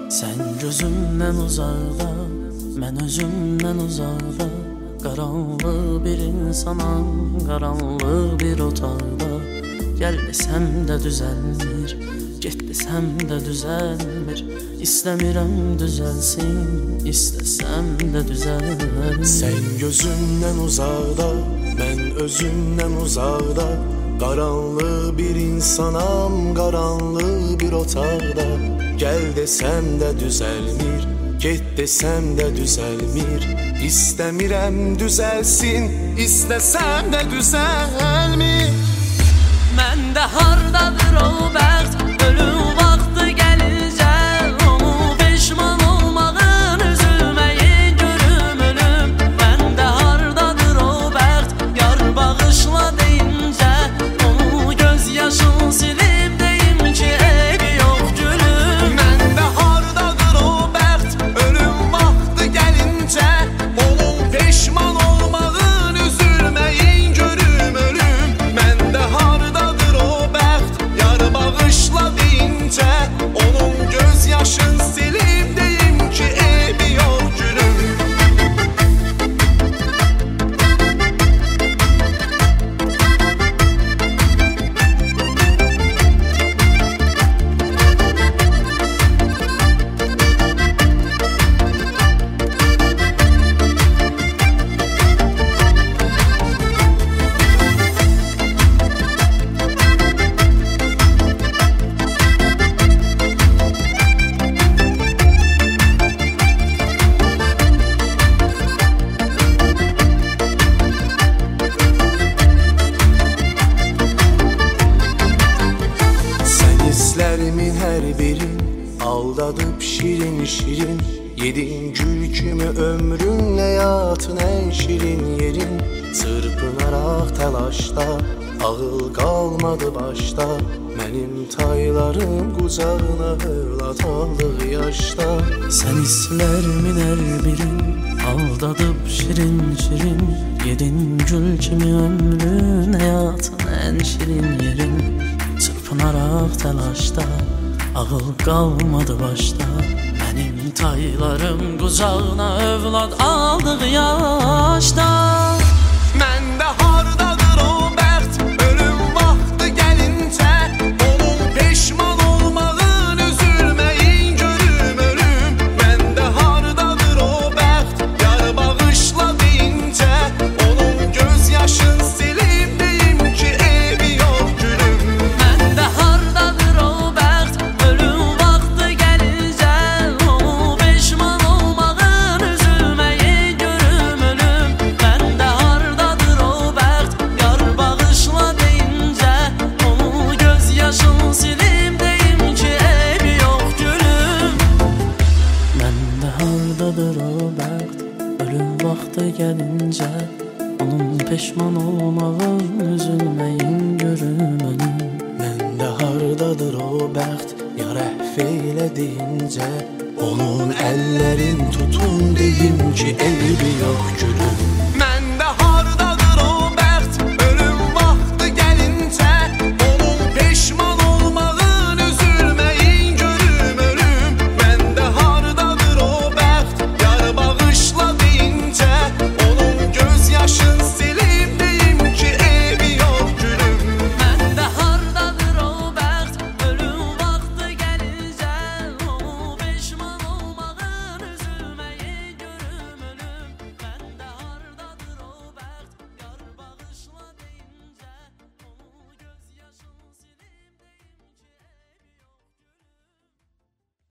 Sən gözümdən uzaqda, mən özümdən uzaqda, qaranlıq bir insanam, qaranlıq bir otaqda. Gəl desəm də düzəlmir, get desəm də düzəlmir. İstəmirəm düzəlsin, istəsəm də düzəlmir. Sən gözümdən uzaqda, mən özümdən uzaqda, qaranlıq bir insanam, qaranlıq bir otaqda. Gəl desəm də düzəlmir, get desəm də düzəlmir. İstəmirəm düzəlsin, istəsəm də düzəlmir. Məndə hardadır o bəxt, ölüm vaxtı gəlincə, onu peşman olmağın, üzülməyin görüm ölüm. Məndə hardadır o bəxt, yar bağışla deyincə, onu göz yaşın silib deyim ki eybi yox gülüm. Məndə hardadır o bəxt, ölüm vaxtı gəlincə, onun peşman olmağın, üzülməyin görüm ölüm. Məndə hardadır o bəxt, yar bağışla deyincə, onun göz yaşın silib deyim ki eybi yox gülüm. Hislərimin hər birin aldadıb şirin-şirin, yedin gül kimi ömrünlə yatın ən şirin yerin. Çırpınaraq təlaşda, ağıl qalmadı başda, mənim taylarım qucağına övlad aldıq yaşda. Sən hislərimin hər birin aldadıb şirin-şirin, yedin gül kimi ömrün həyatın ən şirin yerin. Çırpınaraq təlaşda, ağıl qalmadı başda, mənim taylarım qucağına övlad aldıq yaşda. Məndə hardadır o bəxt, ölüm vaxtı gəlincə, onun peşman olmağın, üzülməyin görüm ölüm. Məndə hardadır o bəxt, yar bağışla deyincə, onun göz yaşın silib deyim ki eybi yox gülüm. Məndə hardadır o bəxt, ölüm vaxtı gəlincə, onu peşman olmağın, üzülməyin görüm ölüm. Məndə hardadır o bəxt, yar bağışla deyincə, onu göz yaşın silib deyim ki eybi yox gülüm. Məndə hardadır o bəxt, ölüm vaxtı gəlincə, onun peşman olmağın, üzülməyin görüm ölüm. Məndə hardadır o bəxt, yar əhv eylə deyincə, onun əllərin tutun deyim ki eybi yox gülüm.